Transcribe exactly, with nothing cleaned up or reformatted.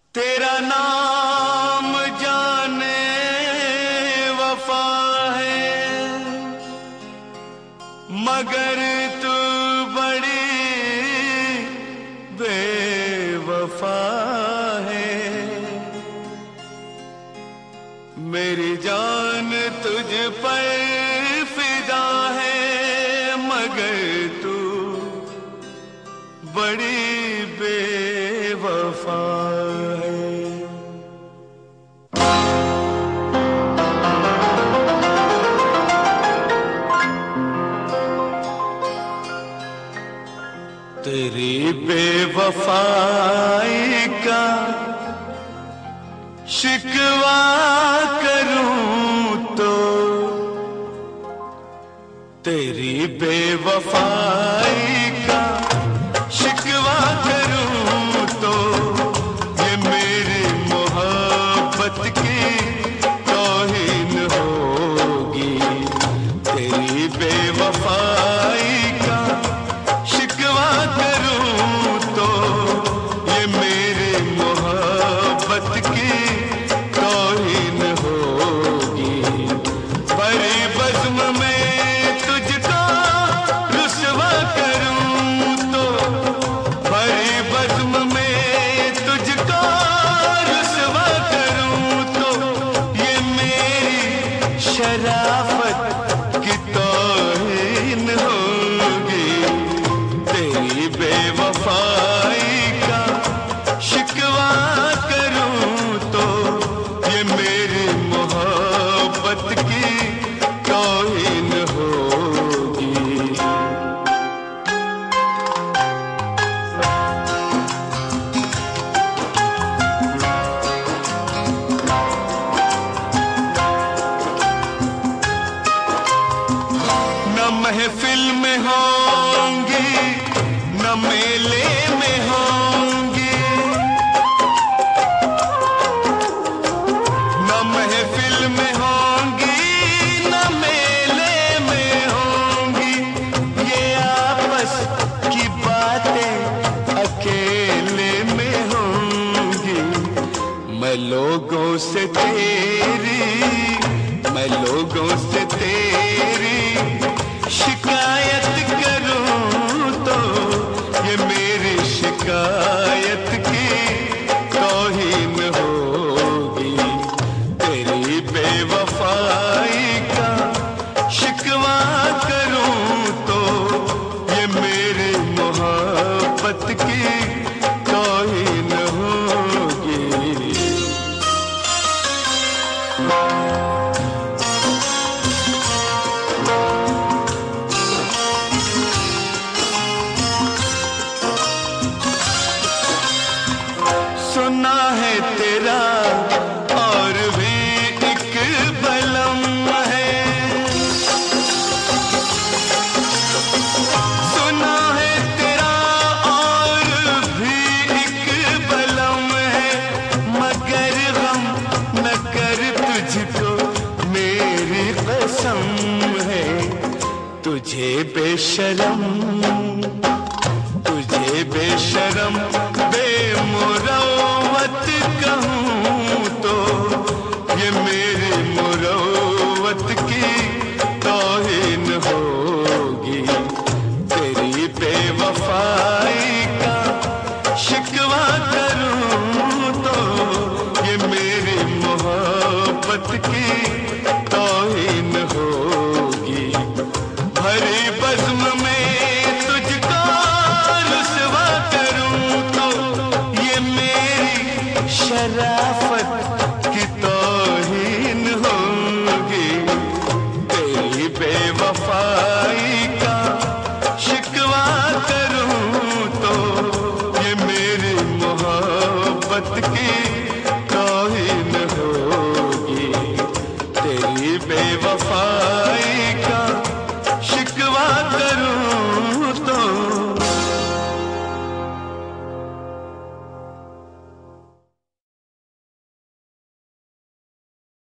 तेरा नाम जाने वफा है, मगर तू बड़ी बेवफा है। मेरी जान तुझ पर फिदा है, मगर तू बड़ी बेवफा है। तेरी बेवफाई का शिकवा करूं तो, तेरी बेवफाई का शिकवा करूं तो, ये मेरी मोहब्बत की तौहीन होगी। तेरी बेवफाई का शिकवा करूं तो, ये मेरी मोहब्बत की तौहीन होगी। भरी बज़्म में तुझको रुसवा करूं तो, भरी बज़्म में तुझको रुसवा करूं तो, ये मेरी शराफत की तौहीन होगी। तेरी बेवफाई का शिकवा करूं तो, ये मेरी मोहब्बत की तौहीन होगी। न महफिल में होंगी, न मेले में होंगी, न महफिल में होंगी, न मेले में होंगी। ये आपस की बातें अकेले में होंगी। मैं लोगों से तेरी, मैं लोगों से तेरी शिकायत करूं तो, ये मेरी शिकायत की तौहीन होगी। तेरी बेवफाई का शिकवा करूं तो, ये मेरी मोहब्बत की तौहीन होगी। सुना है तेरा और भी एक बलम है, सुना है तेरा और भी एक बलम है, मगर गम न कर तुझको मेरी कसम है। तुझे बेशरम, तुझे बेशरम बेमुरव्वत कहूं तो, ये मेरी मुरव्वत की तौहीन होगी। तेरी बेवफाई का शिकवा करूं तो, ये मेरी मोहब्बत की तौहीन होगी। भरी बज़्म में तुझको रुसवा करूं तो, ये मेरी शराफत की तौहीन होगी। तेरी बेवफाई का शिकवा करूं तो, ये मेरी मोहब्बत की तौहीन होगी। तेरी बेवफाई